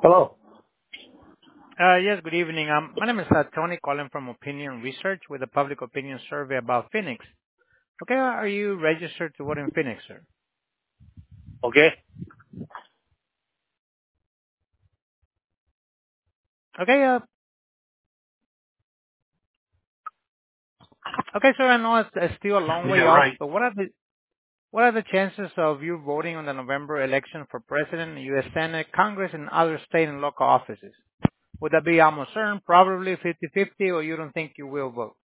Hello. Yes, good evening. My name is Tony calling from Opinion Research with a public opinion survey about Phoenix. Okay, are you registered to vote in Phoenix, sir? Okay. Okay, sir, I know it's still a long Yeah, way off, right. but what are the chances of you voting on the November election for president, U.S. Senate, Congress, and other state and local offices? Would that be almost certain, probably 50-50, or you don't think you will vote?